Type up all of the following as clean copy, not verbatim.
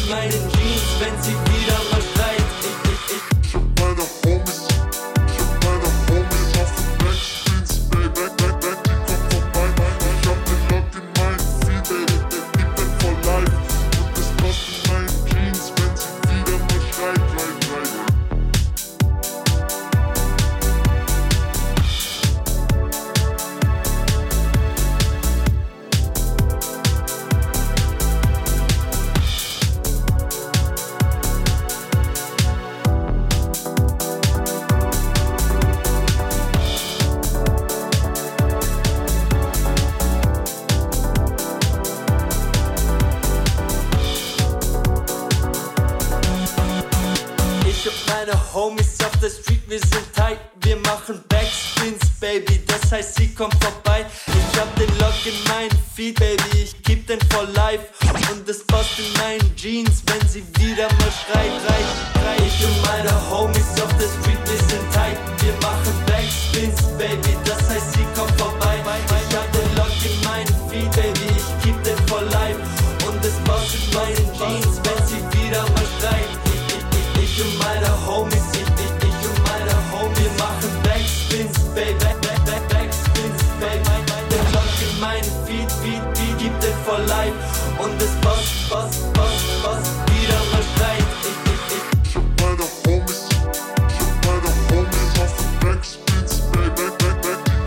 in meinen Jeans, wenn sie wieder mal schreit. Ich hab meine Homies auf den Backstreets, baby, die kommt vorbei. Ich hab den Lock in meinen Feet, baby, der gibt den for life. Und es passt in meinen Jeans, wenn sie wieder mal schreit. Ich und meine Homies auf der Street, wir sind tight, wir machen Backspins, Baby, das heißt sie kommt vorbei. Ich hab den Lock in meinen Feet, Baby, ich keep den for life. Und es passt in meinen Jeans, wenn sie wieder mal schreit. Ich und meine Homies auf der Street, wir sind tight, wir machen Backspins, Baby, das heißt sie kommt vorbei. Ich hab den Lock in meinen Feet, Baby, ich keep den for life. Und es passt in meinen Jeans, wenn sie wieder mal schreit. Ich und meine Homies, ich und meine Homies, wir machen Backspins, baby, Backspins, baby. Der Lock in meinen Feet, gibt den for life. Und es passt, wieder mal schreit. Ich hab meine Homies auf den Backstreets, baby, die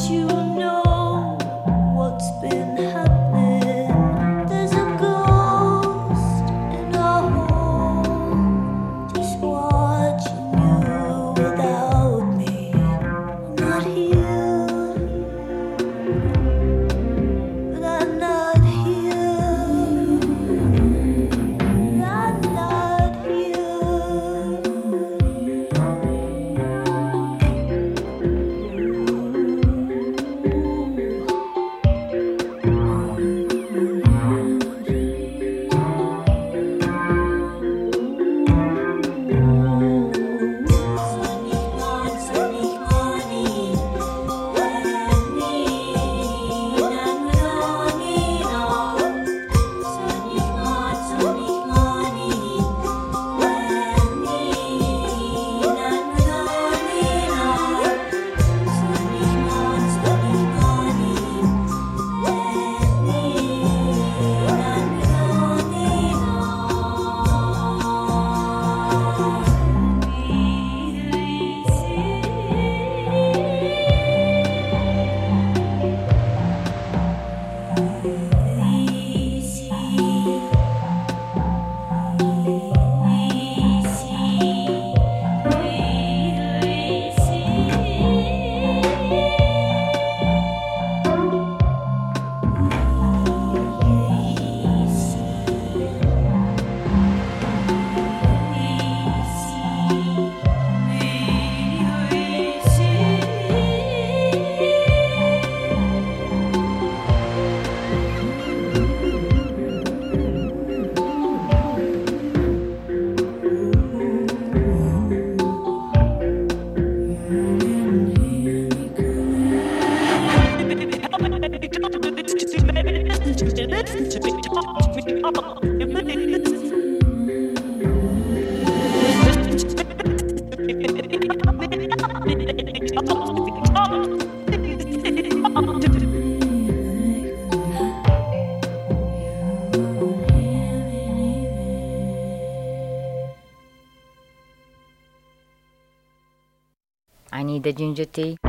I need the ginger tea.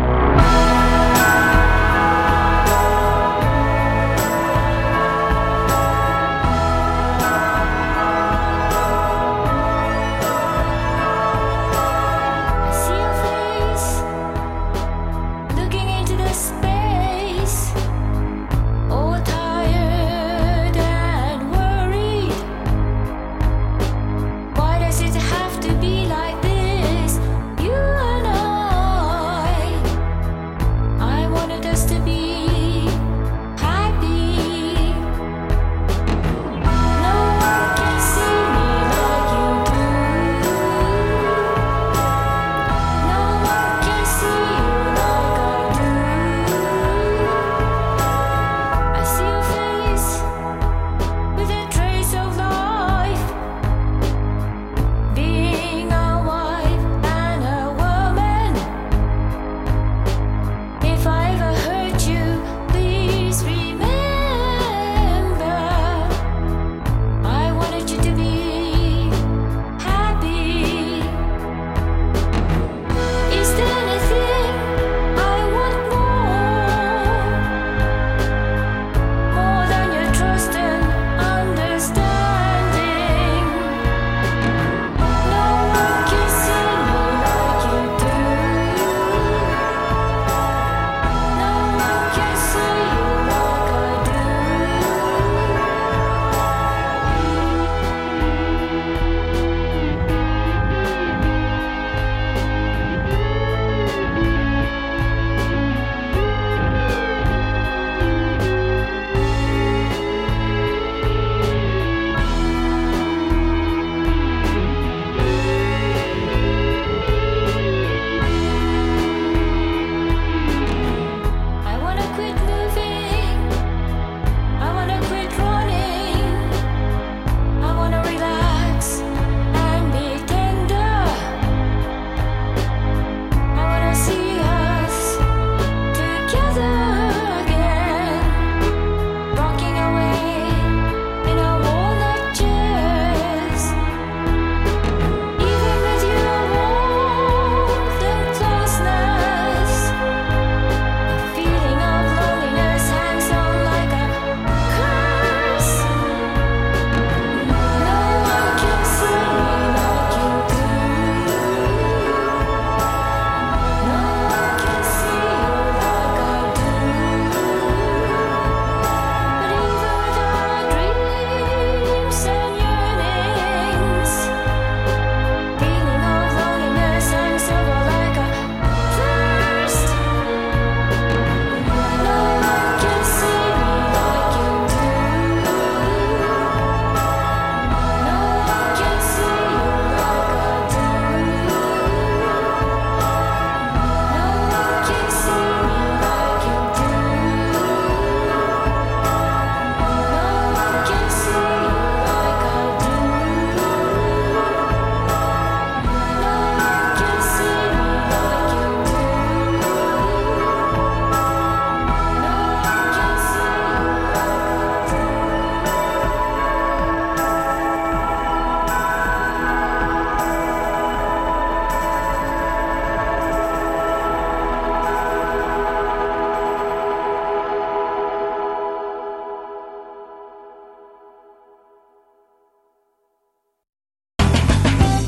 Why does it have to be like this? You and I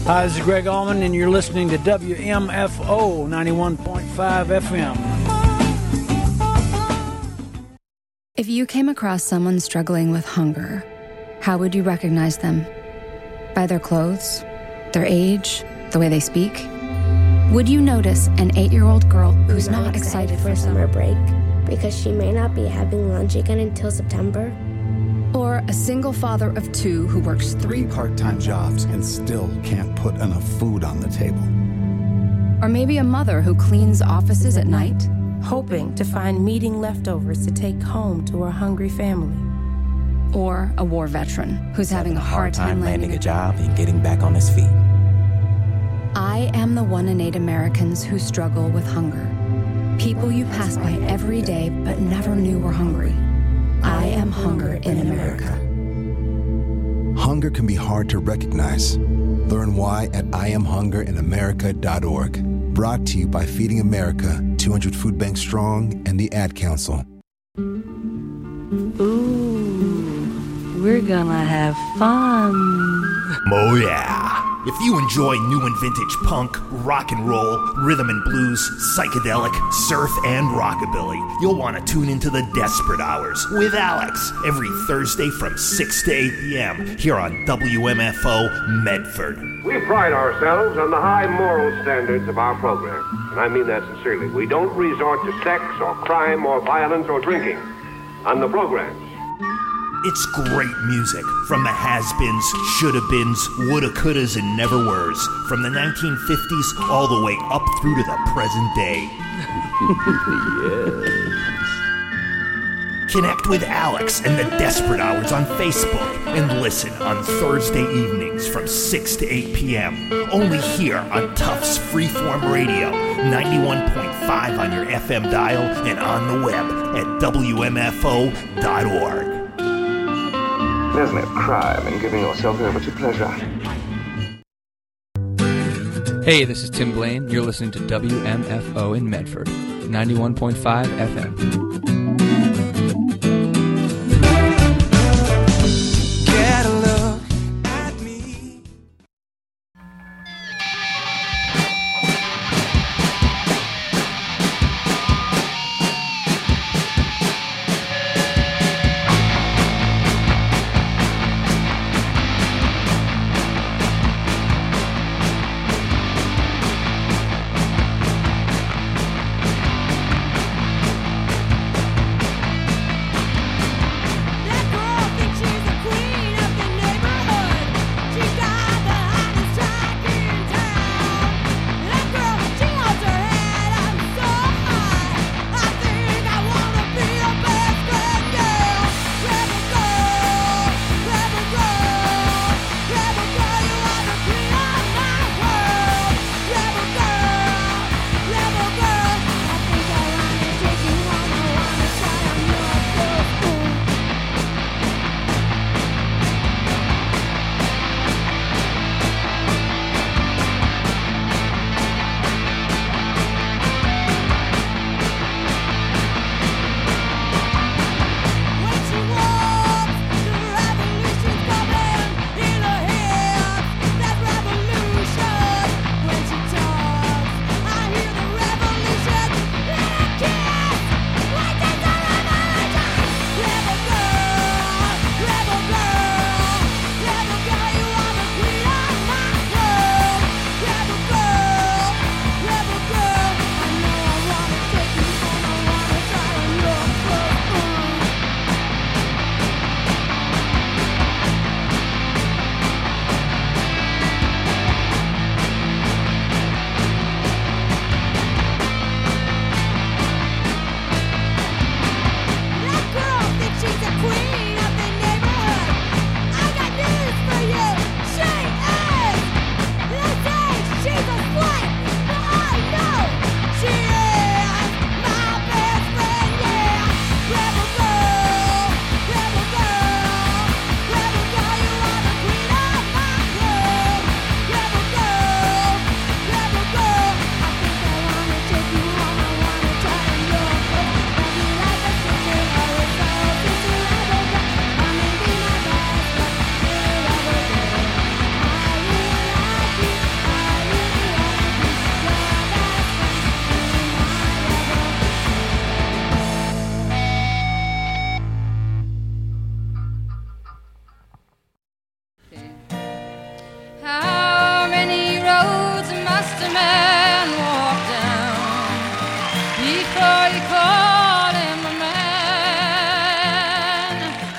Hi, this is Greg Allman, and you're listening to WMFO 91.5 FM. If you came across someone struggling with hunger, how would you recognize them? By their clothes, their age, the way they speak? Would you notice an 8-year-old girl who's not excited for summer break because she may not be having lunch again until September? Or a single father of 2 who works 3 part-time jobs and still can't put enough food on the table? Or maybe a mother who cleans offices at night, hoping to find meeting leftovers to take home to her hungry family. Or a war veteran who's having a hard time landing a job and getting back on his feet. I am the 1 in 8 Americans who struggle with hunger. People you pass by every day but never knew were hungry. I am hunger in America. Hunger can be hard to recognize. Learn why at IamHungerInAmerica.org. Brought to you by Feeding America, 200 Food Banks Strong, and the Ad Council. Ooh, we're gonna have fun. Oh yeah. If you enjoy new and vintage punk, rock and roll, rhythm and blues, psychedelic, surf, and rockabilly, you'll want to tune into the Desperate Hours with Alex every Thursday from 6 to 8 p.m. here on WMFO Medford. We pride ourselves on the high moral standards of our program, and I mean that sincerely. We don't resort to sex or crime or violence or drinking on the programs. It's great music from the has-beens, shoulda-beens, woulda-couldas, and never-weres, from the 1950s all the way up through to the present day. Yes. Connect with Alex and the Desperate Hours on Facebook and listen on Thursday evenings from 6 to 8 p.m. Only here on Tufts Freeform Radio, 91.5 on your FM dial and on the web at WMFO.org. There's no crime in giving yourself over to pleasure. Hey, this is Tim Blaine. You're listening to WMFO in Medford, 91.5 FM. Get a look at me.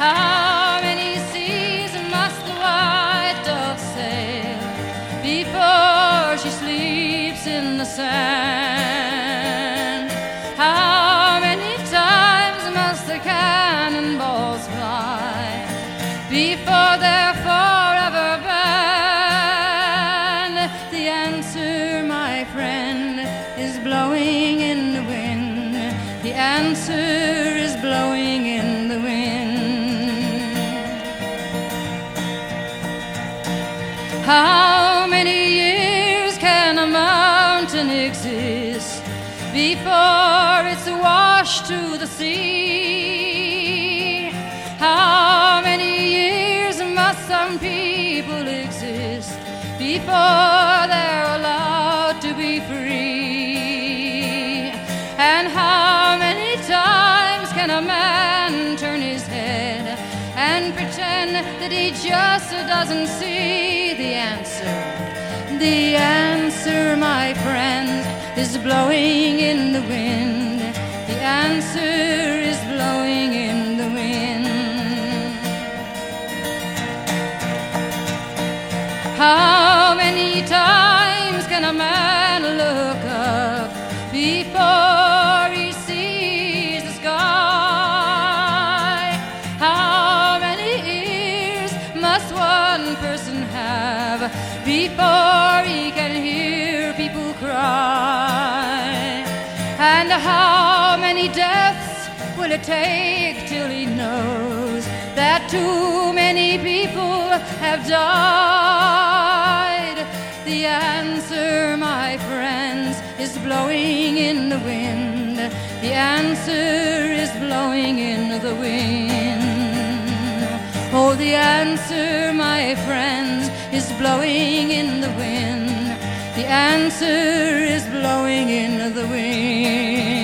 How many seas must the white dove sail before she sleeps in the sand? How many times must the cannonballs fly before they're forever banned? The answer, my friend, is blowing in the wind. The answer is blowing in the wind. How many years can a mountain exist before it's washed to the sea? How many years must some people exist before they're allowed to be free? And how many times can a man turn his head and pretend that he just doesn't see? The answer, my friend, is blowing in the wind. The answer is blowing in the wind. How many times can a man look up before he sees the sky? How many ears must one person have before he can hear people cry? And how many deaths will it take till he knows that too many people have died? The answer, my friends, is blowing in the wind. The answer is blowing in the wind. Oh, the answer, my friends, is blowing in the wind. The answer is blowing in the wind.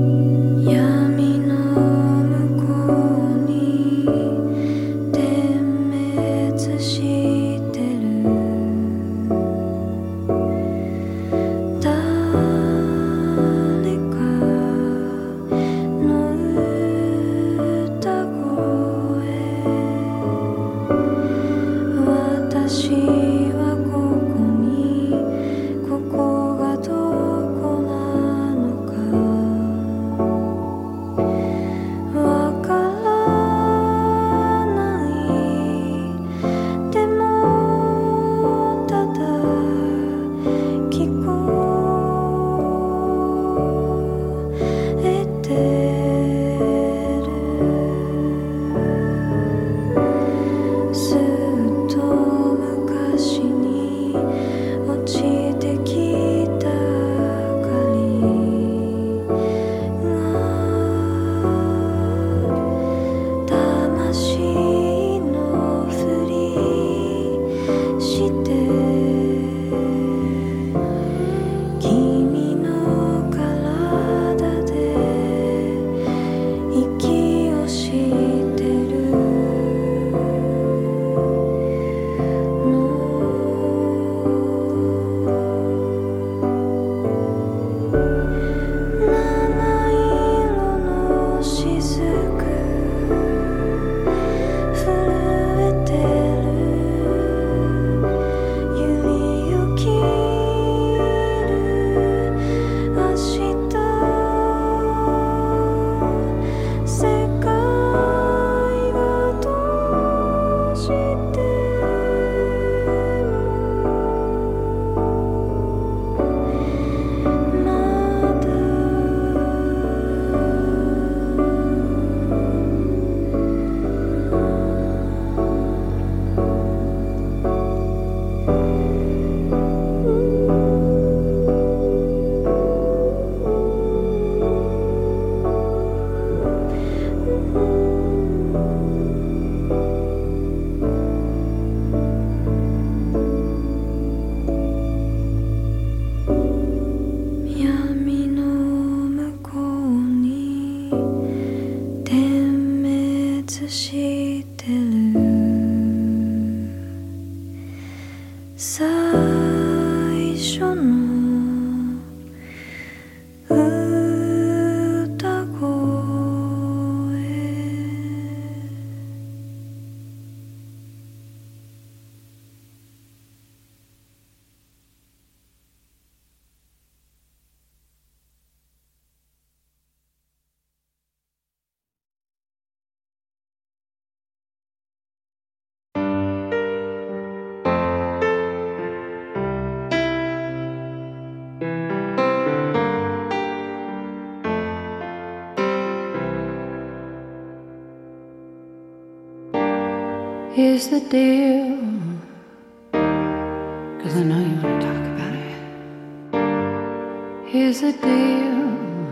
Yami no mukou ni 最初の歌声 Here's the deal, 'cause I know you want to talk about it. Here's the deal,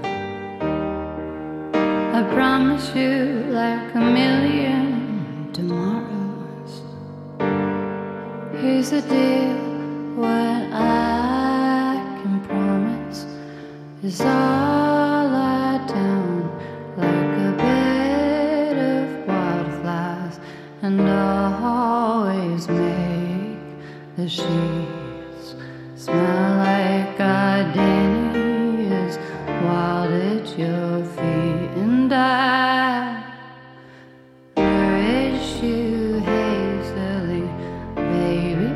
I promise you like a million tomorrows. Here's the deal, what I can promise is all lie down like a bed of wildflowers, and always make the sheets smell like gardenias wild at your feet. And I nourish you hazily, baby.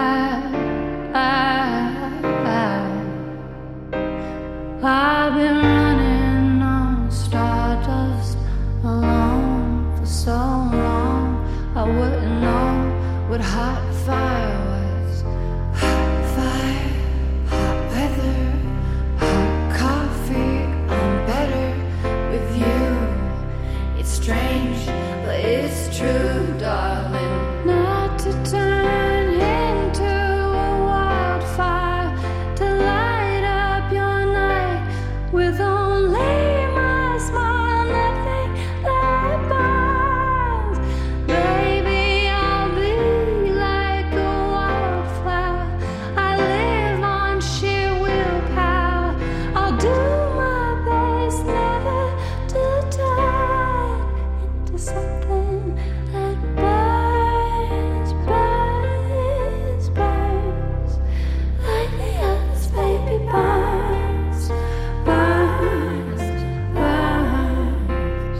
I've been running on stardust alone for so long. I wouldn't know what hot fire was. Hot fire, hot weather, hot coffee. I'm better with you. It's strange, but it's true, darling. Not to turn into a wildfire, to light up your night with only my smile, nothing that burns. Baby, I'll be like a wildflower. I live on sheer willpower. I'll do my best never to turn into something that burns, burns, burns like the others, baby, burns, burns, burns.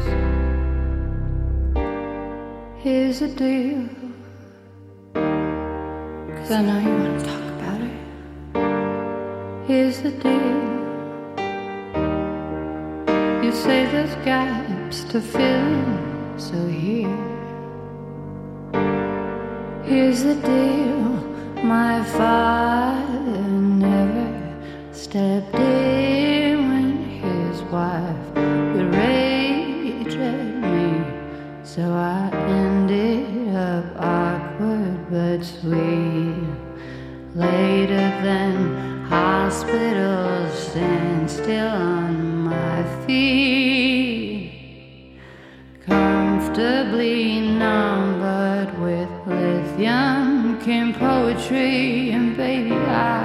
Here's the deal, 'cause I know you want to talk about it. Here's the deal, you say there's gaps to fill in, so here. Here's the deal, my father never stepped in when his wife would rage at me, so I ended up awkward but sweet. Later than hospitals, stand still on my feet, comfortably numbered with lithium came poetry, and baby,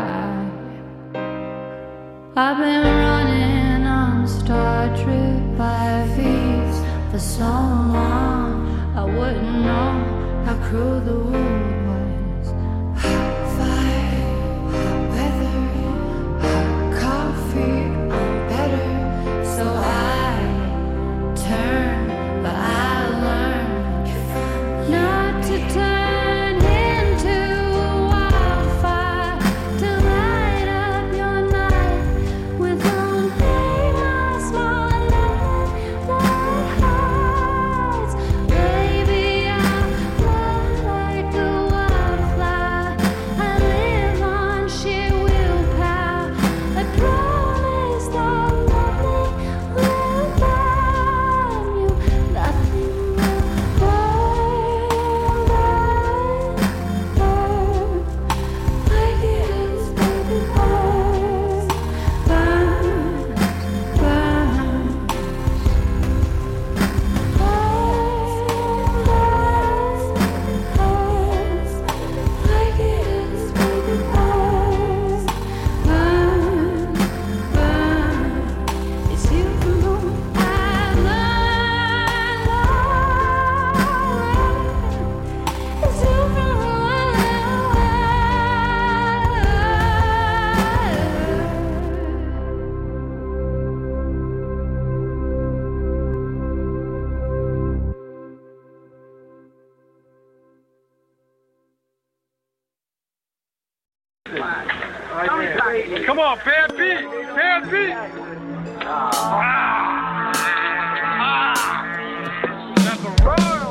I've been running on Star Trek by feet for so long. I wouldn't know how cruel the world was. Hot fire, hot weather, hot coffee. I'm better, so I turn, but I learn not to turn into a wildfire, to light up your night with only my smile, nothing that hurts. Baby, I'm like a Come on, bad beat. Bad beat. That's a royal.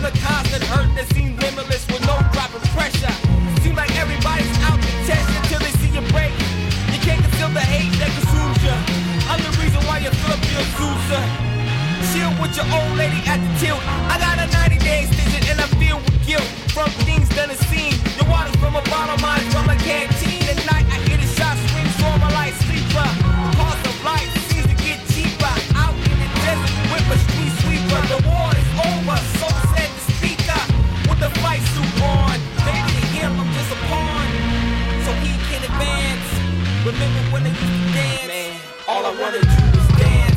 the constant hurt that seems limitless with no drop of pressure. Seems like everybody's out to test you till they see you break. You can't conceal the hate that consumes you. I'm the reason why you fill up your Sousa. Chill with your old lady at the tilt. I got a 90-day extension and I feel with guilt from things done and seen. Your water's from a bottle, mine's from a canteen. At night I hear the shots swing, so I'm a light sleeper. Cost of life seems to get cheaper. Out in the desert with a street sweeper. The war is over, so said the speaker. With the fight suit on, maybe to him I'm just a pawn, so he can advance. Remember when they used to dance? Man, all I wanna do is dance.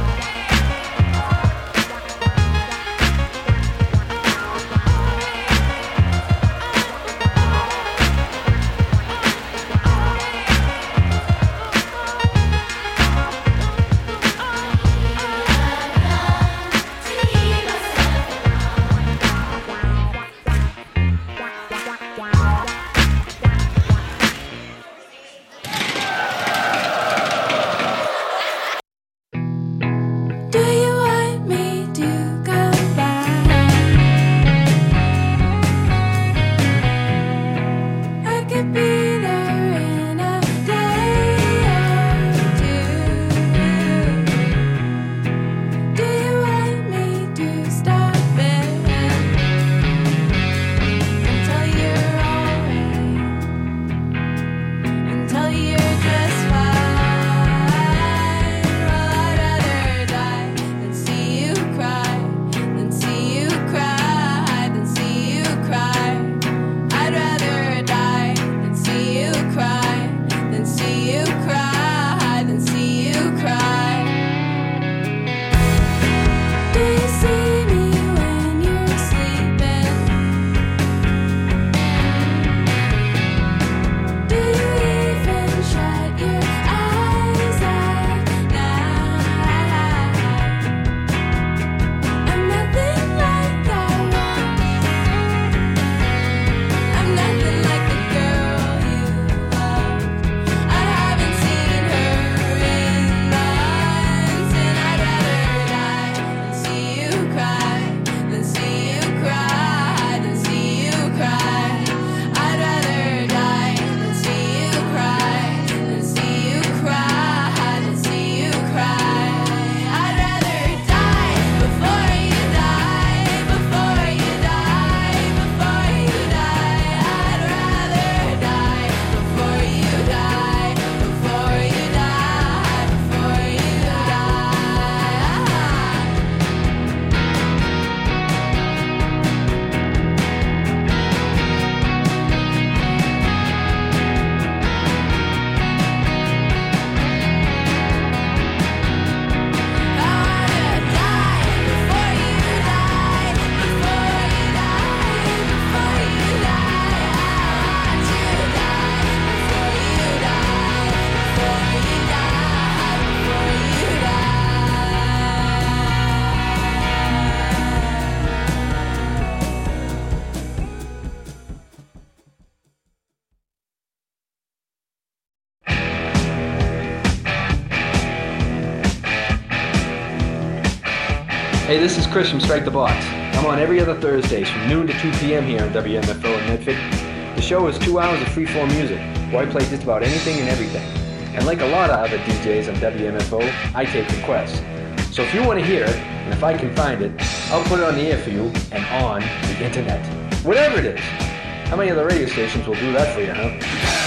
Hey, this is Chris from Strike the Box. I'm on every other Thursdays from noon to 2 p.m. here on WMFO in Medford. The show is 2 hours of free-form music, where I play just about anything and everything. And like a lot of other DJs on WMFO, I take requests. So if you want to hear it, and if I can find it, I'll put it on the air for you and on the internet. Whatever it is. How many other radio stations will do that for you, huh?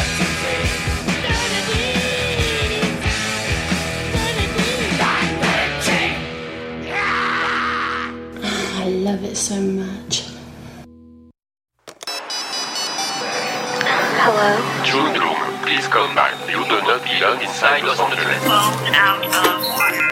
I love it so much. Hello? June Room, please come back. You do not belong inside Los Angeles. Blown out of water.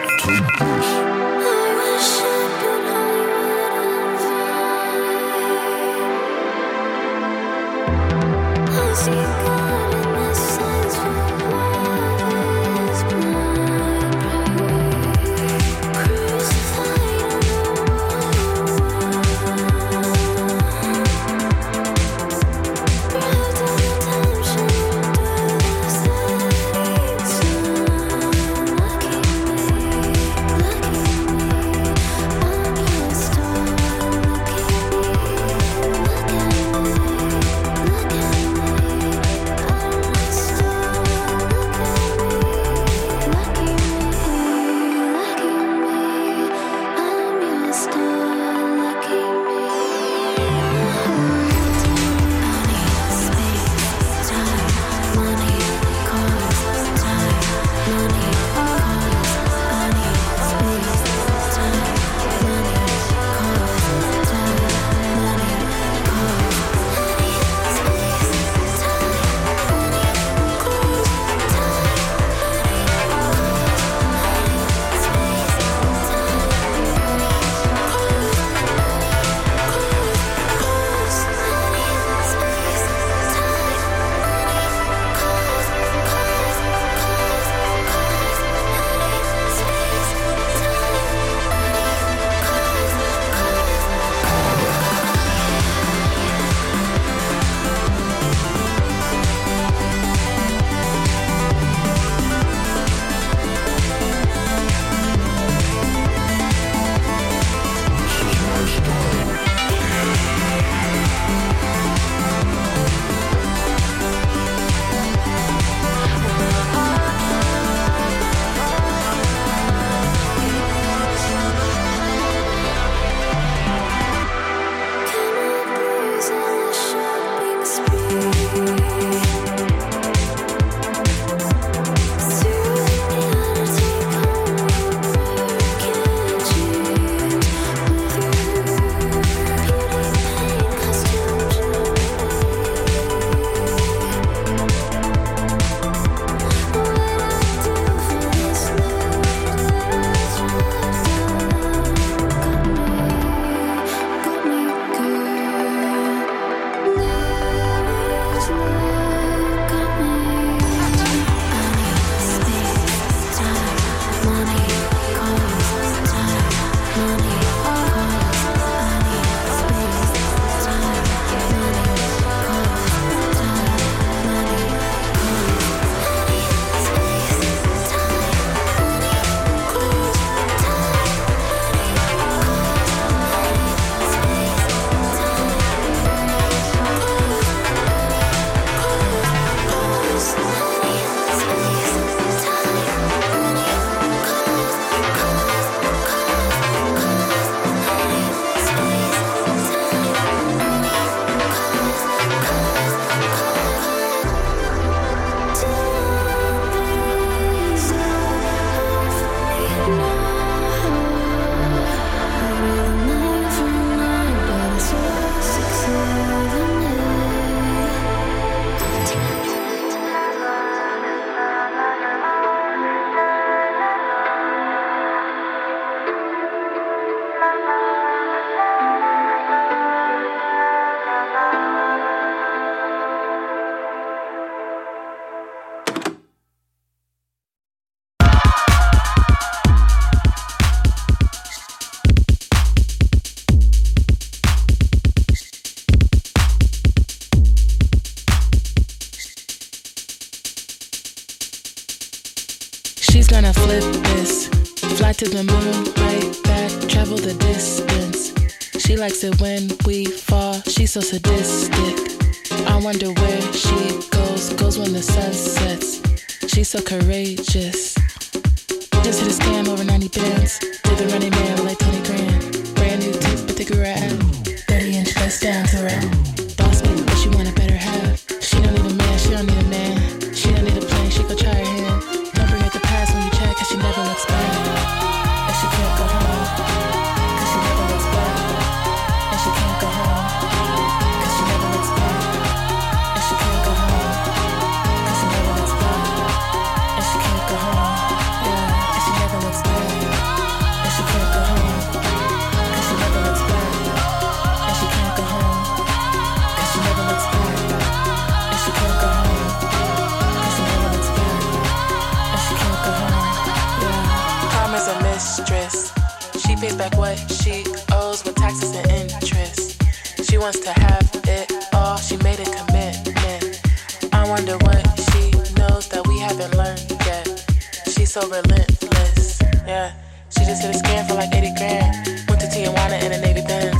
flip this. Fly to the moon, right back, travel the distance. She likes it when we fall, she's so sadistic. I wonder where she goes when the sun sets. She's so courageous. Just hit a scam over 90 bands. Did the running man like 20 grand. Brand new teeth, but they grew her out. 30-inch bust down to her. Boss me, but she want a better half. She don't need a man, she don't need a man. She don't need a plane, she go try her hand. Don't forget the past when you check, cause she never looks back. And she can't go home, cause she never looks back. And she can't go home, cause she never looks back. And she can't go home, cause she never looks back. And she can't go home, yeah. And she never looks back. And she can't go home, cause she never looks back. And she can't go home, cause she never looks back. And she can't go home, cause she never looks back. And she can't go home, yeah. Karma's a mistress. She pays back what she owes with taxes and interest. She wants to have it all, she made a commitment. I wonder what she knows that we haven't learned yet. She's so relentless, yeah. She just hit a scam for like 80 grand. Went to Tijuana in a Navy Benz.